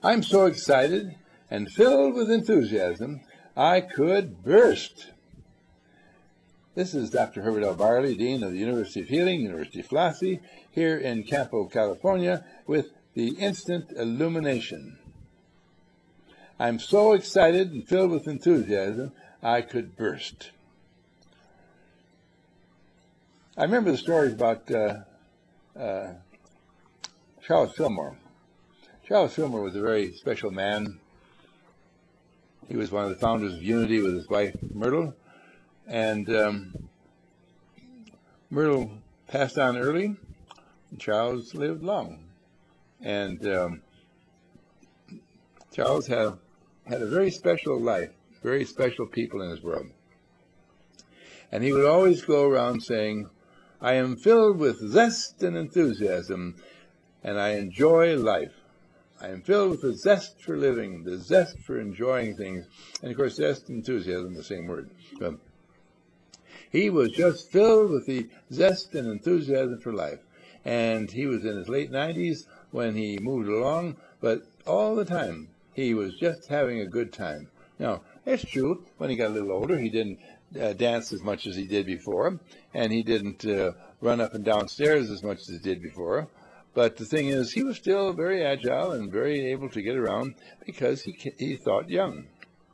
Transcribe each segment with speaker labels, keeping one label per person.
Speaker 1: I'm so excited and filled with enthusiasm, I could burst. This is Dr. Herbert L. Barley, Dean of the University of Healing, University of Flashy, here in Campo, California, with the Instant Illumination. I'm so excited and filled with enthusiasm, I could burst. I remember the stories about Charles Fillmore. Charles Fillmore was a very special man. He was one of the founders of Unity with his wife, Myrtle. And Myrtle passed on early, and Charles lived long. And Charles had a very special life, very special people in his world. And he would always go around saying, I am filled with zest and enthusiasm, and I enjoy life. I am filled with the zest for living, the zest for enjoying things. And of course, zest and enthusiasm, the same word. But he was just filled with the zest and enthusiasm for life. And he was in his late 90s when he moved along, but all the time he was just having a good time. Now, it's true, when he got a little older, he didn't dance as much as he did before, and he didn't run up and down stairs as much as he did before. But the thing is, he was still very agile and very able to get around because he thought young.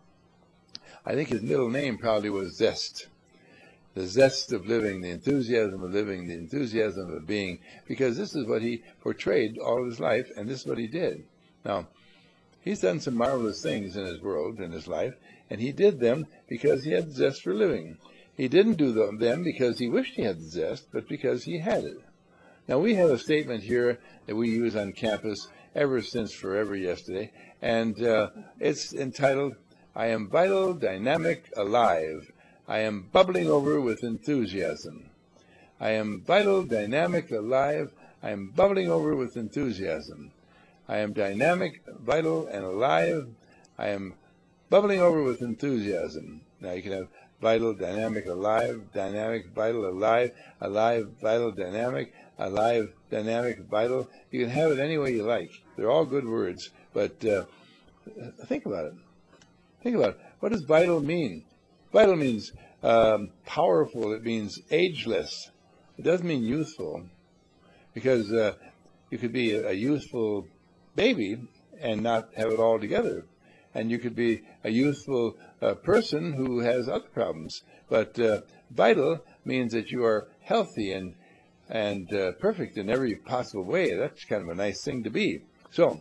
Speaker 1: I think his middle name probably was Zest. The zest of living, the enthusiasm of living, the enthusiasm of being, because this is what he portrayed all of his life, and this is what he did. Now, he's done some marvelous things in his world, in his life, and he did them because he had the zest for living. He didn't do them because he wished he had the zest, but because he had it. Now, we have a statement here that we use on campus ever since forever yesterday, and it's entitled, I am vital, dynamic, alive. I am bubbling over with enthusiasm. I am vital, dynamic, alive. I am bubbling over with enthusiasm. I am dynamic, vital, and alive. I am bubbling over with enthusiasm. Now you can have vital, dynamic, alive, dynamic, vital, alive, vital, dynamic, alive, dynamic, vital. You can have it any way you like. They're all good words, but think about it. Think about it. What does vital mean? Vital means powerful. It means ageless. It doesn't mean youthful, because you could be a youthful baby and not have it all together, and you could be a youthful person who has other problems. But vital means that you are healthy and perfect in every possible way. That's kind of a nice thing to be. So,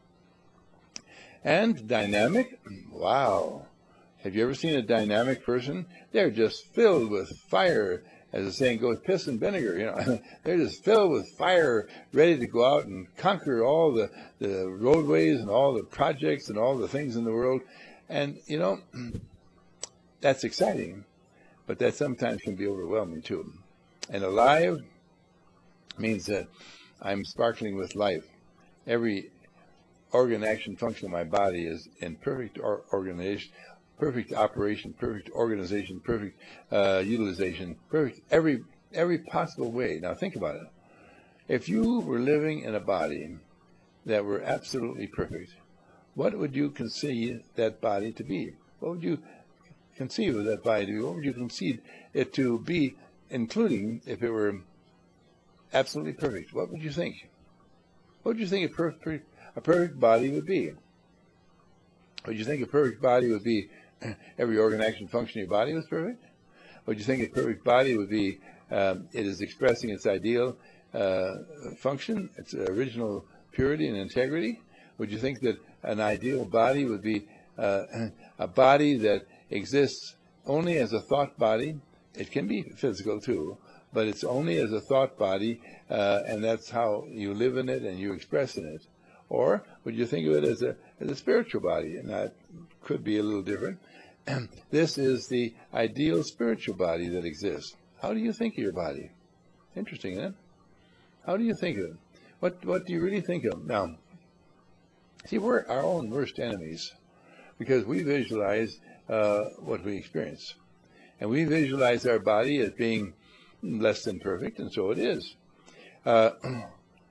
Speaker 1: and dynamic. Wow. Have you ever seen a dynamic person? They're just filled with fire, as the saying goes, piss and vinegar, you know. They're just filled with fire, ready to go out and conquer all the roadways and all the projects and all the things in the world. And, you know, that's exciting, but that sometimes can be overwhelming too. And alive means that I'm sparkling with life. Every organ, action, function of my body is in perfect organization, perfect operation, perfect organization, perfect utilization, perfect every possible way. Now think about it. If you were living in a body that were absolutely perfect, what would you conceive that body to be? What would you conceive of that body to be? What would you conceive it to be, including if it were absolutely perfect? What would you think? What would you think a perfect body would be? Would you think a perfect body would be every organ, action, function of your body was perfect? Would you think a perfect body would be it is expressing its ideal function, its original purity and integrity? Would you think that an ideal body would be a body that exists only as a thought body? It can be physical too, but it's only as a thought body, and that's how you live in it and you express in it. Or would you think of it as a spiritual body? And that could be a little different. This is the ideal spiritual body that exists. How do you think of your body? Interesting, isn't it? How do you think of it? What do you really think of? Now, see, we're our own worst enemies because we visualize what we experience. And we visualize our body as being less than perfect, and so it is.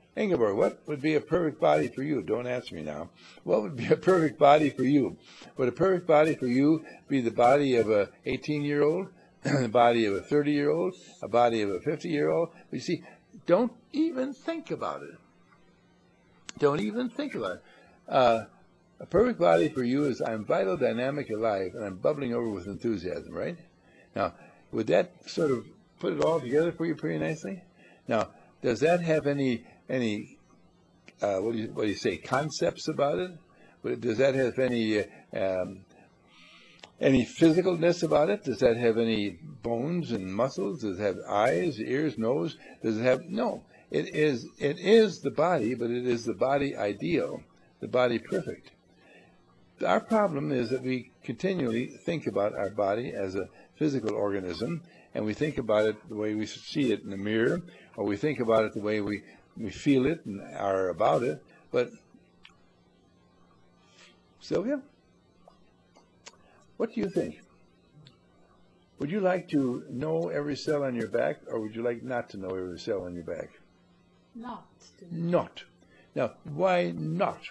Speaker 1: Ingeborg, what would be a perfect body for you? Don't answer me now. What would be a perfect body for you? Would a perfect body for you be the body of a 18-year-old, the body of a 30-year-old, a body of a 50-year-old? You see, don't even think about it. Don't even think about it. A perfect body for you is I'm vital, dynamic, alive, and I'm bubbling over with enthusiasm, right? Now, would that sort of put it all together for you pretty nicely? Now, does that have any what do you say, concepts about it? Does that have any physicalness about it? Does that have any bones and muscles? Does it have eyes, ears, nose? Does it have no? It is the body, but it is the body ideal, the body perfect. Our problem is that we continually think about our body as a physical organism, and we think about it the way we see it in the mirror, or we think about it the way we feel it and are about it. But Sylvia, what do you think? Would you like to know every cell on your back, or would you like not to know every cell on your back?
Speaker 2: Not.
Speaker 1: Not. Now, why not?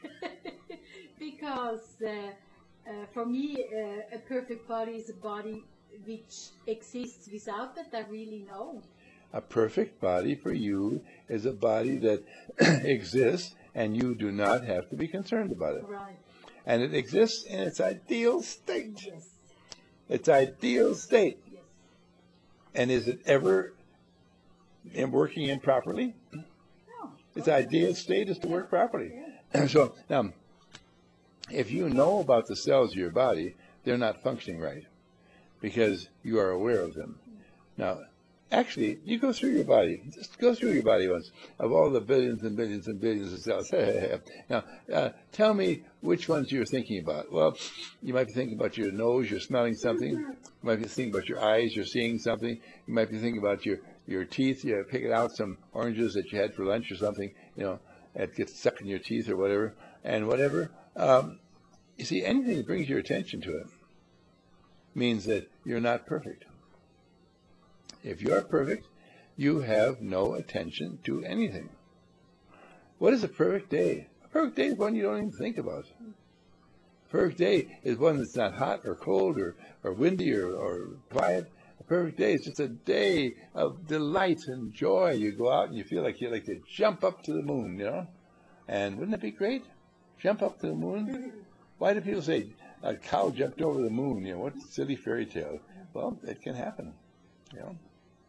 Speaker 2: Because for me, a perfect body is a body which exists without that I really know.
Speaker 1: A perfect body for you is a body that exists and you do not have to be concerned about it.
Speaker 2: Right.
Speaker 1: And it exists in its ideal state.
Speaker 2: Yes.
Speaker 1: Its ideal state.
Speaker 2: Yes.
Speaker 1: And is it ever working improperly?
Speaker 2: No.
Speaker 1: Its ideal state is to work properly. So now, if you know about the cells of your body, they're not functioning right because you are aware of them. Now, actually, you go through your body. Just go through your body once of all the billions and billions and billions of cells. Now, tell me which ones you're thinking about. Well, you might be thinking about your nose. You're smelling something. You might be thinking about your eyes. You're seeing something. You might be thinking about your teeth. You're picking out some oranges that you had for lunch or something. You know, that gets stuck in your teeth or whatever. And whatever. You see, anything that brings your attention to it means that you're not perfect. If you're perfect, you have no attention to anything. What is a perfect day? A perfect day is one you don't even think about. A perfect day is one that's not hot or cold or windy or quiet. A perfect day is just a day of delight and joy. You go out and you feel like you like to jump up to the moon, you know? And wouldn't it be great? Jump up to the moon? Why do people say a cow jumped over the moon? You know, what silly fairy tale? Well, it can happen, you know?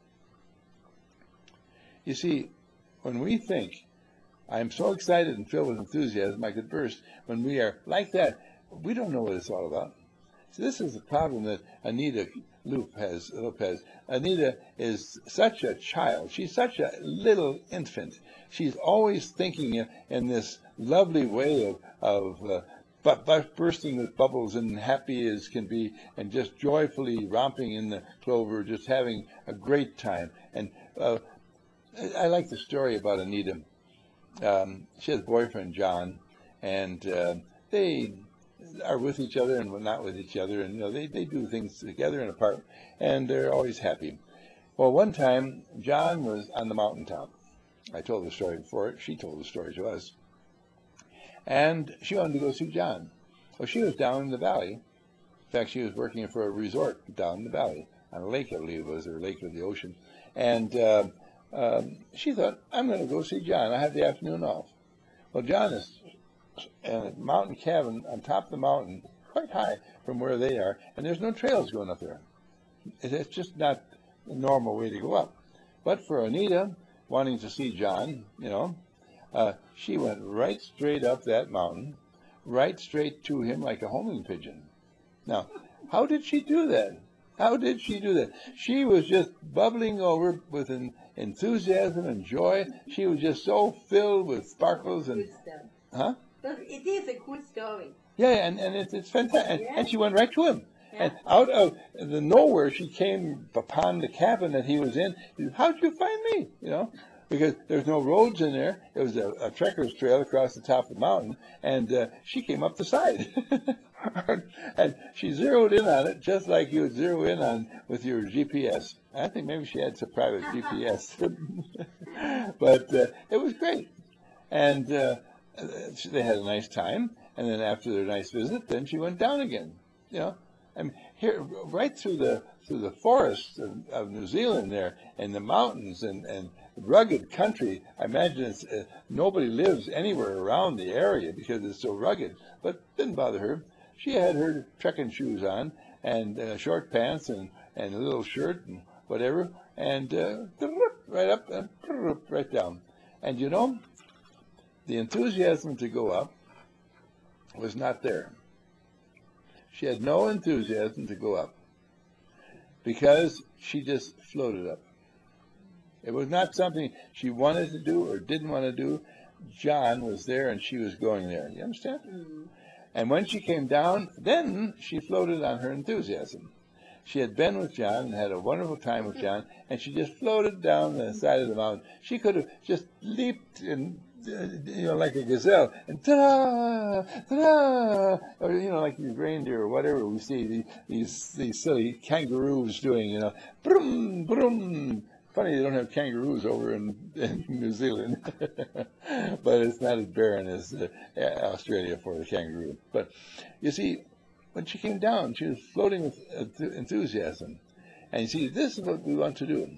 Speaker 1: You see, when we think, I'm so excited and filled with enthusiasm I could burst, when we are like that, we don't know what it's all about. So this is the problem that Anita Lopez. Anita is such a child. She's such a little infant. She's always thinking in this lovely way of bursting with bubbles and happy as can be and just joyfully romping in the clover, just having a great time. And I like the story about Anita. She has a boyfriend, John, and they are with each other and not with each other, and you know they do things together and apart, and they're always happy. Well, one time John was on the mountaintop. I told the story before. She told the story to us, and she wanted to go see John. Well, she was down in the valley. In fact, she was working for a resort down in the valley on a lake, I believe it was, or a lake or the ocean, and she thought, I'm going to go see John. I have the afternoon off. Well, John is in a mountain cabin on top of the mountain, quite high from where they are, and there's no trails going up there. It's just not the normal way to go up. But for Anita, wanting to see John, you know, she went right straight up that mountain, right straight to him like a homing pigeon. Now, how did she do that? How did she do that? She was just bubbling over with an enthusiasm and joy. She was just so filled with sparkles and... Huh?
Speaker 3: It is a good story.
Speaker 1: Yeah, and it's fantastic. And she went right to him. Yeah. And out of the nowhere, she came upon the cabin that he was in. How'd you find me? You know, because there's no roads in there. It was a trekker's trail across the top of the mountain, and she came up the side. And she zeroed in on it just like you would zero in on with your GPS. I think maybe she had some private GPS. But it was great. And they had a nice time. And then after their nice visit, then she went down again. You know, I mean, here right through the forests of New Zealand there, and the mountains and rugged country. I imagine it's, nobody lives anywhere around the area because it's so rugged. But didn't bother her. She had her trekking shoes on and short pants and a little shirt and whatever, and right up and right down. And you know, the enthusiasm to go up was not there. She had no enthusiasm to go up because she just floated up. It was not something she wanted to do or didn't want to do. John was there and she was going there. You understand? Mm-hmm. And when she came down, then she floated on her enthusiasm. She had been with John and had a wonderful time with John, and she just floated down the side of the mountain. She could have just leaped and like a gazelle, and ta-da, ta-da, or like these reindeer or whatever we see these silly kangaroos doing, brum, brum. Funny they don't have kangaroos over in New Zealand, but it's not as barren as Australia for the kangaroo. But you see, when she came down, she was floating with enthusiasm. And you see, this is what we want to do.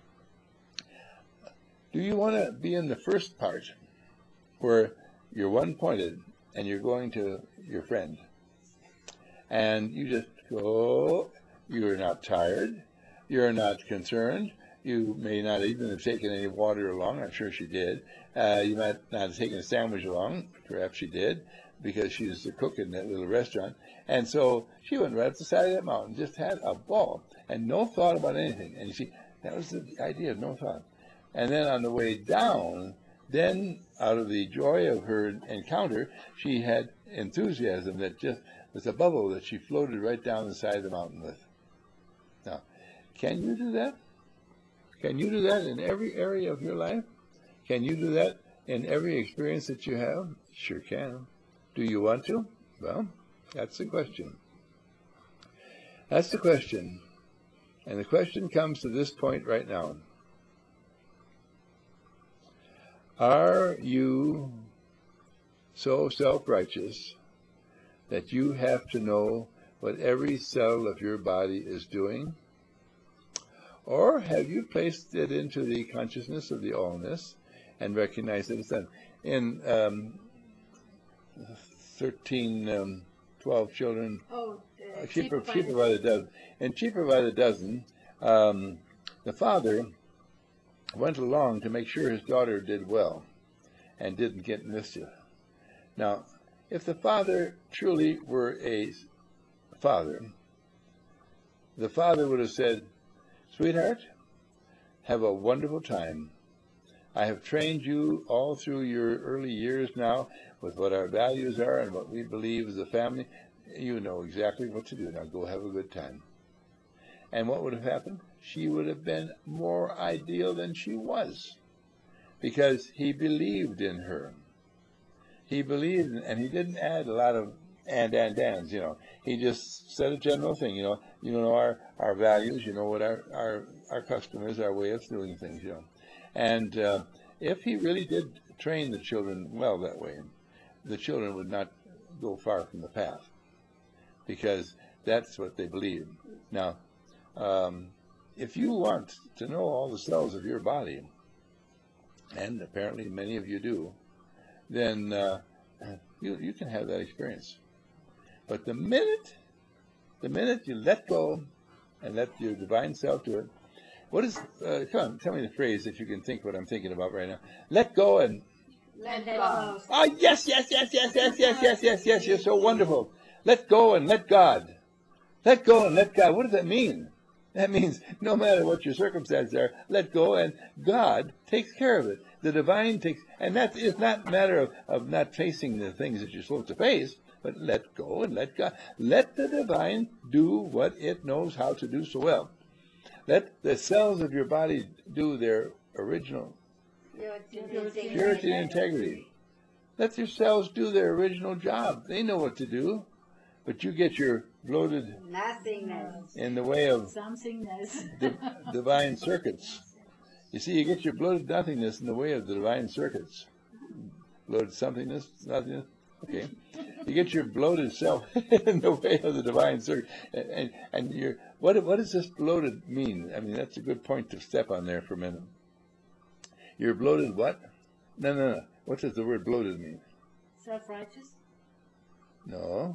Speaker 1: Do you want to be in the first part, where you're one-pointed and you're going to your friend, and you just go, you're not tired, you're not concerned, you may not even have taken any water along, I'm sure she did, you might not have taken a sandwich along, perhaps she did, because she was the cook in that little restaurant, and so she went right up the side of that mountain, just had a ball, and no thought about anything, and you see, that was the idea of no thought. And then on the way down, then out of the joy of her encounter, she had enthusiasm that just was a bubble that she floated right down the side of the mountain with. Now, can you do that? Can you do that in every area of your life? Can you do that in every experience that you have? Sure can. Do you want to? Well, that's the question. That's the question. And the question comes to this point right now. Are you so self-righteous that you have to know what every cell of your body is doing? Or have you placed it into the consciousness of the allness and recognized that it's done? In 12 children, cheaper by the dozen. And cheaper by the dozen, the father went along to make sure his daughter did well and didn't get mischief. Now, if the father truly were a father, the father would have said, "Sweetheart, have a wonderful time. I have trained you all through your early years now with what our values are and what we believe as a family. You know exactly what to do. Now go have a good time." And what would have happened? She would have been more ideal than she was, because he believed in her. He believed, and he didn't add a lot of ands, He just said a general thing, our values, what our custom is, our way of doing things, And if he really did train the children well that way, the children would not go far from the path, because that's what they believe. Now, if you want to know all the cells of your body, and apparently many of you do, then you can have that experience. But the minute you let go and let your divine self do it, what is, come on, tell me the phrase if you can think what I'm thinking about right now. Let go and...
Speaker 3: Let go.
Speaker 1: Oh, yes, you're so wonderful. Let go and let God. Let go and let God. What does that mean? That means no matter what your circumstances are, let go and God takes care of it. The divine takes, and that is not a matter of not facing the things that you're supposed to face, but let go and let God. Let the divine do what it knows how to do so well. Let the cells of your body do their original purity and integrity. Let your cells do their original job. They know what to do. But you get your bloated
Speaker 3: nothingness
Speaker 1: in the way of
Speaker 2: somethingness
Speaker 1: divine circuits, You see, you get your bloated nothingness in the way of the divine circuits. Bloated somethingness, nothingness. Okay. You get your bloated self in the way of the divine circuit. And you're, what does this bloated mean? I mean, that's a good point to step on there for a minute. You're bloated what? No. What does the word bloated mean?
Speaker 2: Self-righteous.
Speaker 1: No.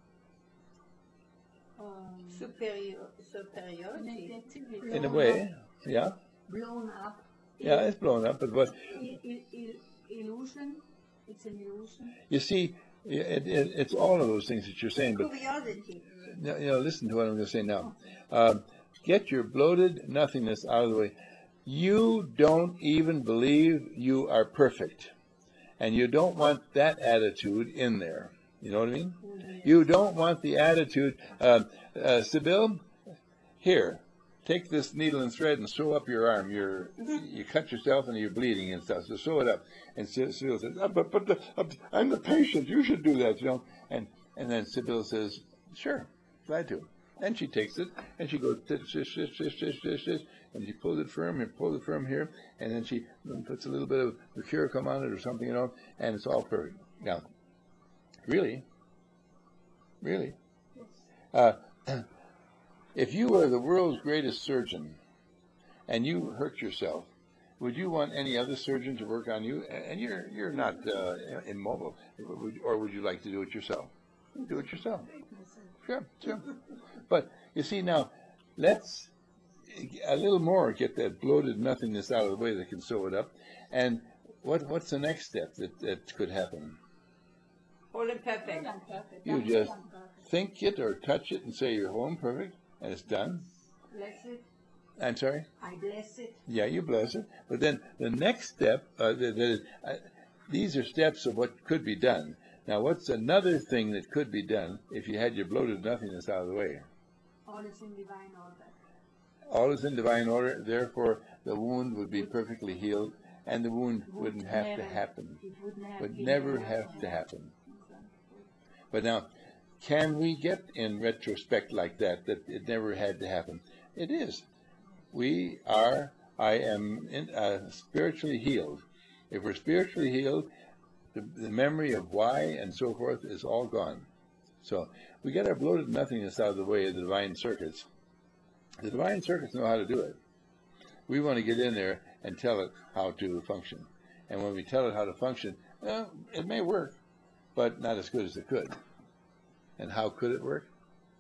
Speaker 3: Superiority.
Speaker 1: In a way, yeah.
Speaker 3: Blown up.
Speaker 1: Yeah, it's blown up, but what?
Speaker 2: Illusion. It's an illusion.
Speaker 1: You see, it's all of those things that you're saying, but
Speaker 3: Curiosity.
Speaker 1: listen to what I'm going to say now. Get your bloated nothingness out of the way. You don't even believe you are perfect, and you don't want that attitude in there. You know what I mean? You don't want the attitude. Sibyl, here, take this needle and thread and sew up your arm. You cut yourself and you're bleeding and stuff. So sew it up. And Sibyl says, I'm the patient. You should do that, you know. And then Sibyl says, sure, glad to. And she takes it and she goes, and she pulls it firm and pulls it firm here. And then she puts a little bit of mercurochrome on it or something, you know, and it's all perfect. Now, really, if you were the world's greatest surgeon and you hurt yourself, would you want any other surgeon to work on you? And you're not immobile, or would you like to do it yourself? Do it yourself. Sure. But you see now, let's a little more get that bloated nothingness out of the way that can sew it up. And what's the next step that could happen?
Speaker 3: Whole and perfect.
Speaker 1: You just think it or touch it and say you're whole and perfect, and it's done.
Speaker 3: Bless it.
Speaker 1: I'm sorry?
Speaker 3: I bless it.
Speaker 1: Yeah, you bless it. But then the next step, these are steps of what could be done. Now, what's another thing that could be done if you had your bloated nothingness out of the way?
Speaker 2: All is in divine order.
Speaker 1: All is in divine order, therefore the wound would be perfectly healed, and the wound wouldn't have to happen.
Speaker 2: It
Speaker 1: Would never have to happen. But now, can we get in retrospect like that it never had to happen? It is. I am spiritually healed. If we're spiritually healed, the memory of why and so forth is all gone. So we get our bloated nothingness out of the way of the divine circuits. The divine circuits know how to do it. We want to get in there and tell it how to function. And when we tell it how to function, it may work, but not as good as it could. And how could it work?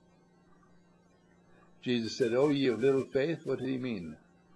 Speaker 1: Jesus said, "Oh, ye of little faith." What did he mean?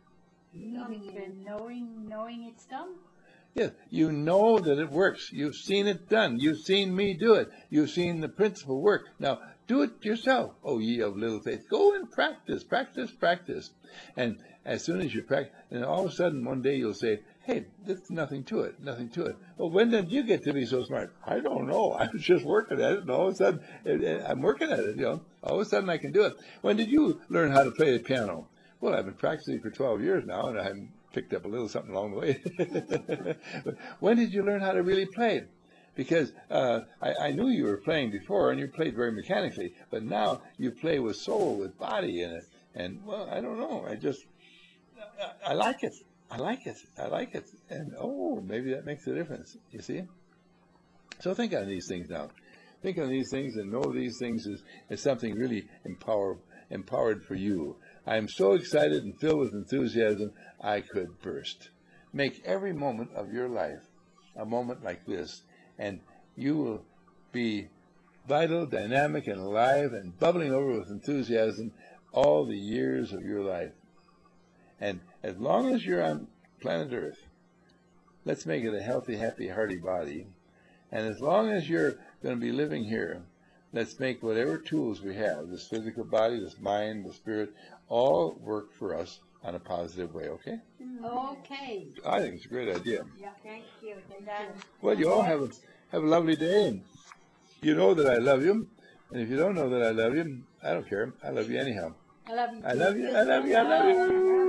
Speaker 2: Knowing it's done.
Speaker 1: Yes, you know that it works. You've seen it done. You've seen me do it. You've seen the principle work. Now, do it yourself. Oh, ye of little faith. Go and practice. And as soon as you practice, and all of a sudden one day you'll say, hey, there's nothing to it. Well, when did you get to be so smart? I don't know. I was just working at it, and all of a sudden, I'm working at it, you know. All of a sudden I can do it. When did you learn how to play the piano? Well, I've been practicing for 12 years now, and I've picked up a little something along the way. But when did you learn how to really play? Because I knew you were playing before, and you played very mechanically, but now you play with soul, with body in it. And, well, I don't know. I like it. And, maybe that makes a difference, you see? So think on these things now. Think on these things and know these things as something really empowered for you. I am so excited and filled with enthusiasm, I could burst. Make every moment of your life a moment like this, and you will be vital, dynamic, and alive, and bubbling over with enthusiasm all the years of your life. And as long as you're on planet Earth, let's make it a healthy, happy, hearty body. And as long as you're going to be living here, let's make whatever tools we have, this physical body, this mind, the spirit, all work for us on a positive way, okay?
Speaker 2: Okay.
Speaker 1: I think it's a great idea.
Speaker 3: Yeah, thank you.
Speaker 1: Well, you all have a lovely day, and you know that I love you. And if you don't know that I love you, I don't care. I love you anyhow.
Speaker 2: I love you.
Speaker 1: I love you.